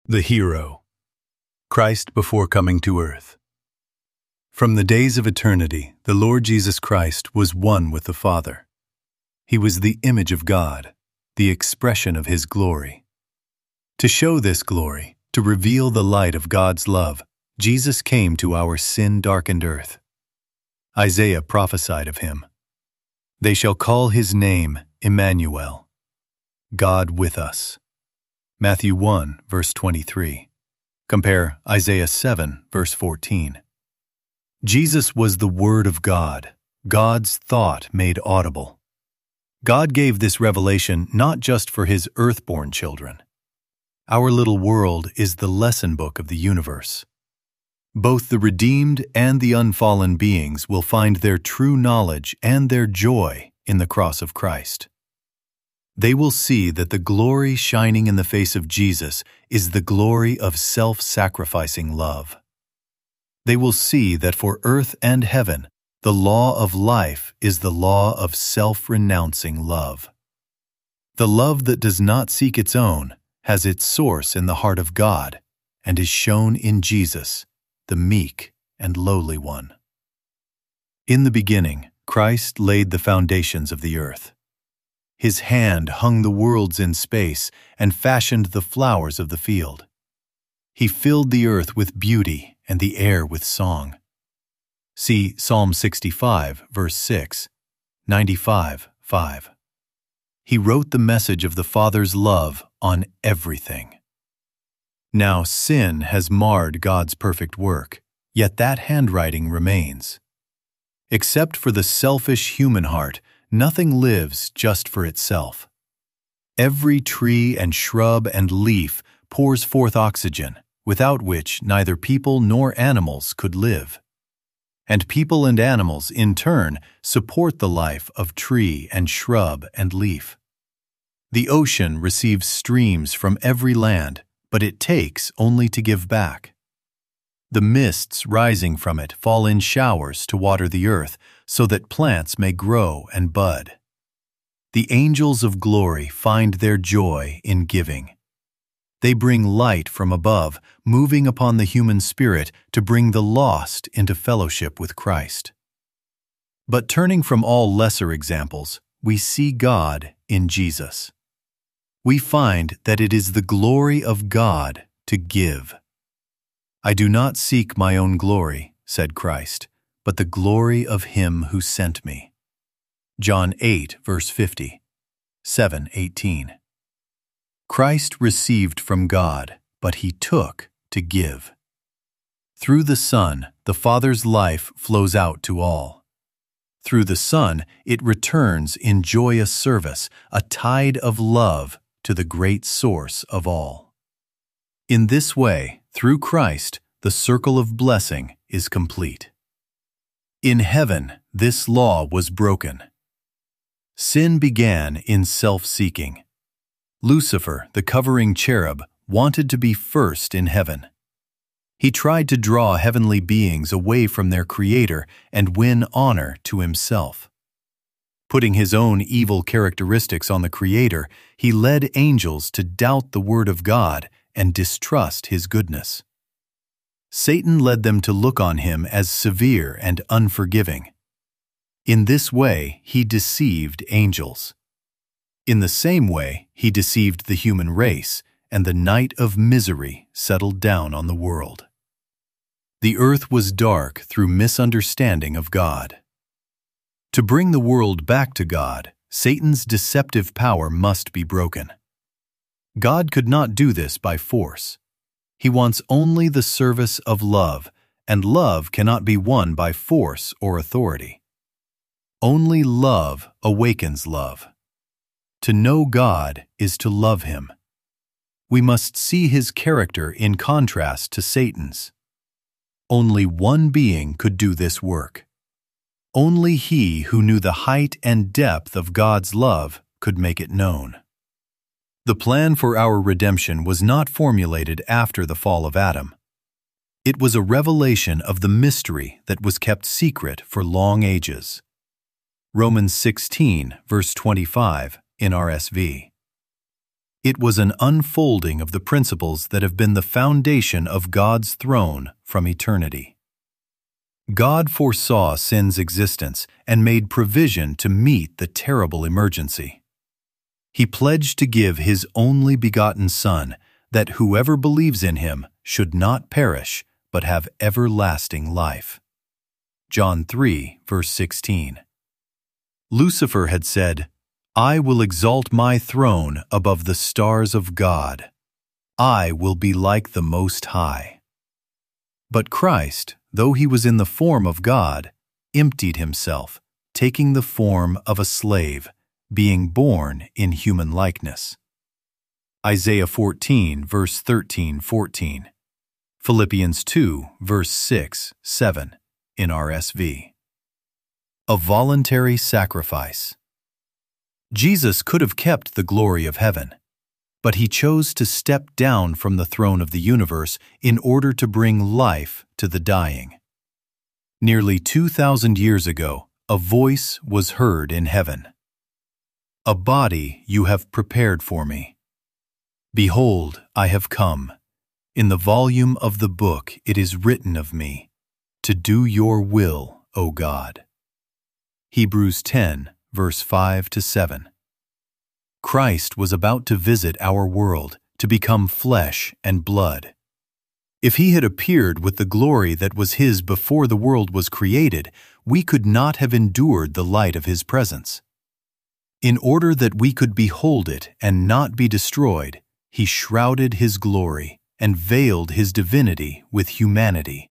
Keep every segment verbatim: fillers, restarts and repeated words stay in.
The hero, Christ before coming to earth. From the days of eternity, the Lord Jesus Christ was one with the Father. He was the image of God, the expression of His glory. To show this glory, to reveal the light of God's love, Jesus came to our sin-darkened earth. Isaiah prophesied of Him. They shall call His name Emmanuel, God with us. Matthew one, verse twenty-three. Compare Isaiah seven, verse fourteen. Jesus was the Word of God, God's thought made audible. God gave this revelation not just for His earthborn children. Our little world is the lesson book of the universe. Both the redeemed and the unfallen beings will find their true knowledge and their joy in the cross of Christ. They will see that the glory shining in the face of Jesus is the glory of self-sacrificing love. They will see that for earth and heaven, the law of life is the law of self-renouncing love. The love that does not seek its own has its source in the heart of God and is shown in Jesus, the meek and lowly one. In the beginning, Christ laid the foundations of the earth. His hand hung the worlds in space and fashioned the flowers of the field. He filled the earth with beauty and the air with song. See Psalm sixty-five, verse six, ninety-five, five. He wrote the message of the Father's love on everything. Now sin has marred God's perfect work, yet that handwriting remains. Except for the selfish human heart, nothing lives just for itself. Every tree and shrub and leaf pours forth oxygen, without which neither people nor animals could live. And people and animals, in turn, support the life of tree and shrub and leaf. The ocean receives streams from every land, but it takes only to give back. The mists rising from it fall in showers to water the earth, so that plants may grow and bud. The angels of glory find their joy in giving. They bring light from above, moving upon the human spirit to bring the lost into fellowship with Christ. But turning from all lesser examples, we see God in Jesus. We find that it is the glory of God to give. I do not seek my own glory, said Christ, but the glory of Him who sent me. John eight, verse fifty, seven eighteen. Christ received from God, but He took to give. Through the Son, the Father's life flows out to all. Through the Son, it returns in joyous service, a tide of love to the great source of all. In this way, through Christ, the circle of blessing is complete. In heaven, this law was broken. Sin began in self-seeking. Lucifer, the covering cherub, wanted to be first in heaven. He tried to draw heavenly beings away from their Creator and win honor to himself. Putting his own evil characteristics on the Creator, he led angels to doubt the Word of God and distrust His goodness. Satan led them to look on Him as severe and unforgiving. In this way, he deceived angels. In the same way, he deceived the human race, and the night of misery settled down on the world. The earth was dark through misunderstanding of God. To bring the world back to God, Satan's deceptive power must be broken. God could not do this by force. He wants only the service of love, and love cannot be won by force or authority. Only love awakens love. To know God is to love Him. We must see His character in contrast to Satan's. Only one being could do this work. Only He who knew the height and depth of God's love could make it known. The plan for our redemption was not formulated after the fall of Adam. It was a revelation of the mystery that was kept secret for long ages. Romans sixteen, verse twenty-five, in R S V. It was an unfolding of the principles that have been the foundation of God's throne from eternity. God foresaw sin's existence and made provision to meet the terrible emergency. He pledged to give His only begotten Son, that whoever believes in Him should not perish, but have everlasting life. John three, verse sixteen. Lucifer had said, "I will exalt my throne above the stars of God. I will be like the Most High." But Christ, though He was in the form of God, emptied Himself, taking the form of a slave, being born in human likeness. Isaiah fourteen, verse thirteen, fourteen. Philippians two, verse six, seven, in R S V. A voluntary sacrifice. Jesus could have kept the glory of heaven, but He chose to step down from the throne of the universe in order to bring life to the dying. Nearly two thousand years ago, a voice was heard in heaven. "A body you have prepared for me. Behold, I have come. In the volume of the book it is written of me, to do your will, O God." Hebrews ten, verse five to seven. Christ was about to visit our world, to become flesh and blood. If He had appeared with the glory that was His before the world was created, we could not have endured the light of His presence. In order that we could behold it and not be destroyed, He shrouded His glory and veiled His divinity with humanity.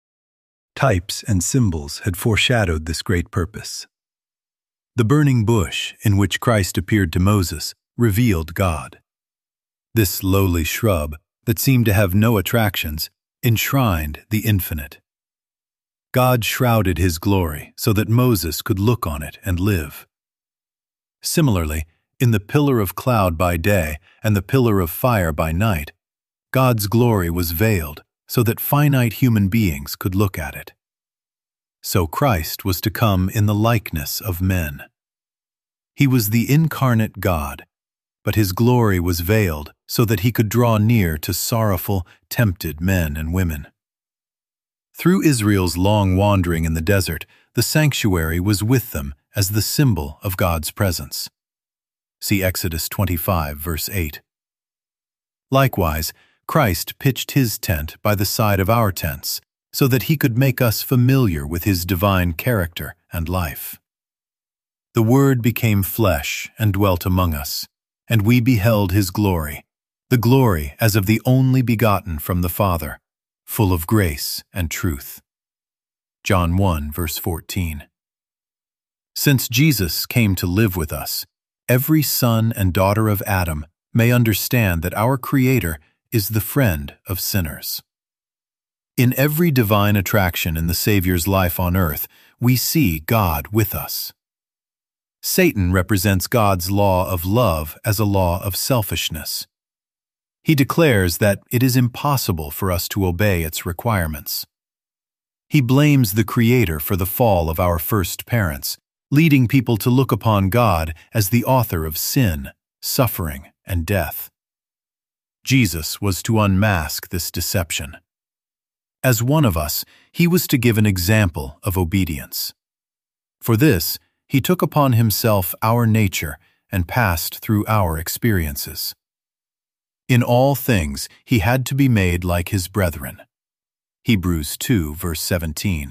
Types and symbols had foreshadowed this great purpose. The burning bush in which Christ appeared to Moses revealed God. This lowly shrub, that seemed to have no attractions, enshrined the infinite. God shrouded His glory so that Moses could look on it and live. Similarly, in the pillar of cloud by day and the pillar of fire by night, God's glory was veiled so that finite human beings could look at it. So Christ was to come in the likeness of men. He was the incarnate God, but His glory was veiled so that He could draw near to sorrowful, tempted men and women. Through Israel's long wandering in the desert, the sanctuary was with them as the symbol of God's presence. See Exodus twenty-five, verse eight. Likewise, Christ pitched His tent by the side of our tents, so that He could make us familiar with His divine character and life. The Word became flesh and dwelt among us, and we beheld His glory, the glory as of the only begotten from the Father, full of grace and truth. John one, verse fourteen. Since Jesus came to live with us, every son and daughter of Adam may understand that our Creator is the friend of sinners. In every divine attraction in the Savior's life on earth, we see God with us. Satan represents God's law of love as a law of selfishness. He declares that it is impossible for us to obey its requirements. He blames the Creator for the fall of our first parents, leading people to look upon God as the author of sin, suffering, and death. Jesus was to unmask this deception. As one of us, He was to give an example of obedience. For this, He took upon Himself our nature and passed through our experiences. In all things, He had to be made like His brethren. Hebrews two, verse seventeen.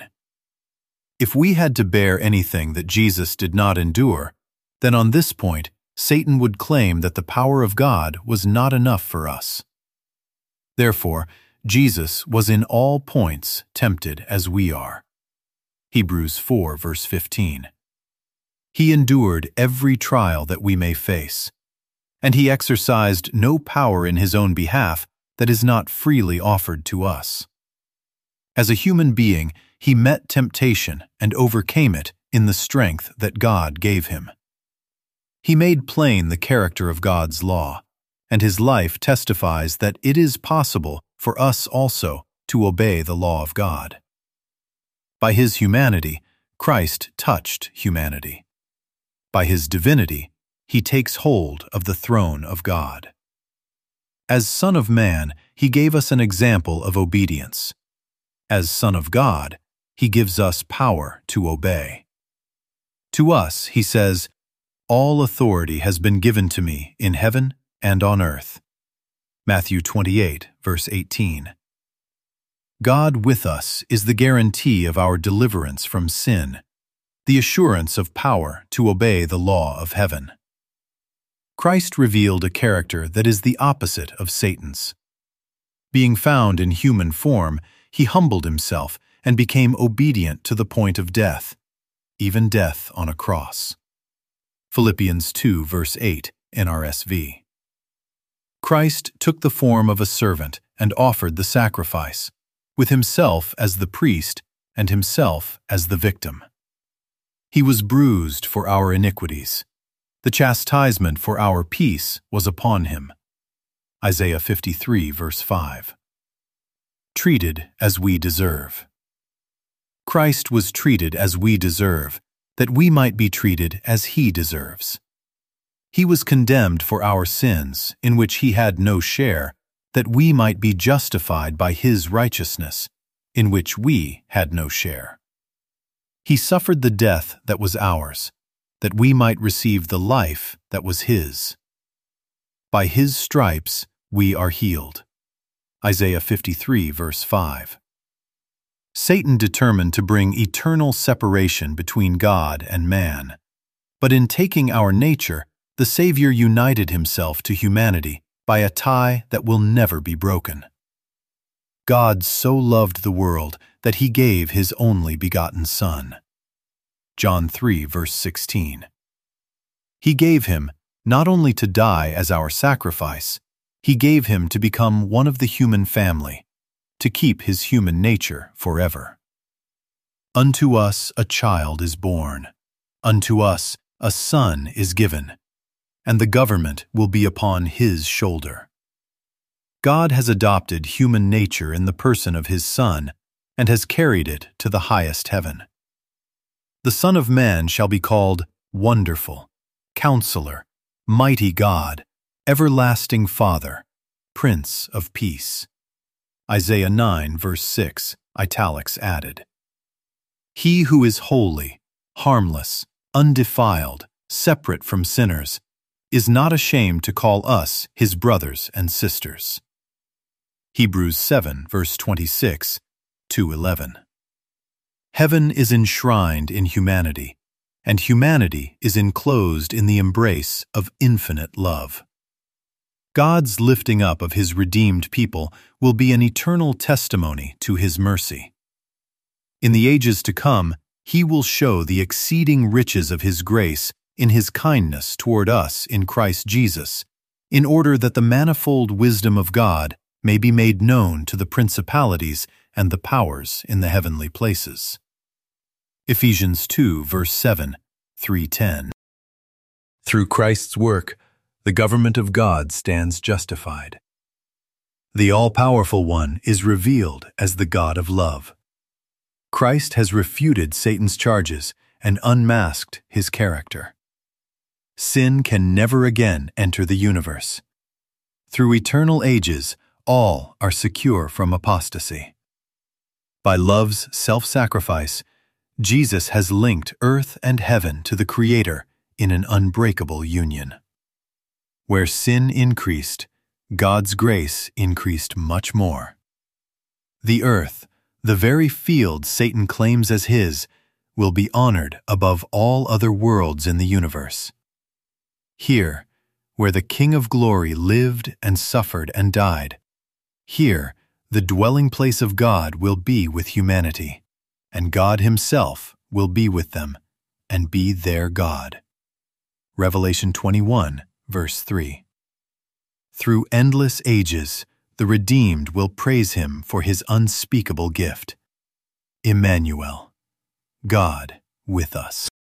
If we had to bear anything that Jesus did not endure, then on this point, Satan would claim that the power of God was not enough for us. Therefore, Jesus was in all points tempted as we are. Hebrews four, verse fifteen. He endured every trial that we may face, and He exercised no power in His own behalf that is not freely offered to us. As a human being, He met temptation and overcame it in the strength that God gave Him. He made plain the character of God's law, and His life testifies that it is possible for us also to obey the law of God. By His humanity, Christ touched humanity. By His divinity, He takes hold of the throne of God. As Son of Man, he gave us an example of obedience. As Son of God, he gives us power to obey. To us, he says, "All authority has been given to me in heaven and on earth." Matthew twenty-eight, verse eighteen. God with us is the guarantee of our deliverance from sin, the assurance of power to obey the law of heaven. Christ revealed a character that is the opposite of Satan's. Being found in human form, he humbled himself and became obedient to the point of death, even death on a cross. Philippians two, verse eight, N R S V. Christ took the form of a servant and offered the sacrifice, with himself as the priest and himself as the victim. He was bruised for our iniquities. The chastisement for our peace was upon him. Isaiah fifty-three, verse five. Treated as we deserve. Christ was treated as we deserve, that we might be treated as he deserves. He was condemned for our sins, in which he had no share, that we might be justified by his righteousness, in which we had no share. He suffered the death that was ours, that we might receive the life that was his. By his stripes we are healed. Isaiah fifty-three, verse five. Satan determined to bring eternal separation between God and man, but in taking our nature, the Savior united himself to humanity by a tie that will never be broken. God so loved the world that he gave his only begotten Son. John three, verse sixteen. He gave him not only to die as our sacrifice, he gave him to become one of the human family, to keep his human nature forever. Unto us a child is born, unto us a son is given, and the government will be upon his shoulder. God has adopted human nature in the person of his Son and has carried it to the highest heaven. The Son of Man shall be called Wonderful, Counselor, Mighty God, Everlasting Father, Prince of Peace. Isaiah nine, verse six, italics added. He who is holy, harmless, undefiled, separate from sinners, is not ashamed to call us his brothers and sisters. Hebrews seven, verse twenty-six to eleven. Heaven is enshrined in humanity, and humanity is enclosed in the embrace of infinite love. God's lifting up of his redeemed people will be an eternal testimony to his mercy. In the ages to come, he will show the exceeding riches of his grace in his kindness toward us in Christ Jesus, in order that the manifold wisdom of God may be made known to the principalities and the powers in the heavenly places. Ephesians two, verse seven, three ten. Through Christ's work, the government of God stands justified. The all-powerful one is revealed as the God of love. Christ has refuted Satan's charges and unmasked his character. Sin can never again enter the universe. Through eternal ages, all are secure from apostasy. By love's self-sacrifice, Jesus has linked earth and heaven to the Creator in an unbreakable union. Where sin increased, God's grace increased much more. The earth, the very field Satan claims as his, will be honored above all other worlds in the universe. Here, where the King of Glory lived and suffered and died, here the dwelling place of God will be with humanity, and God himself will be with them and be their God. Revelation twenty-one, verse three. Through endless ages, the redeemed will praise him for his unspeakable gift. Emmanuel, God with us.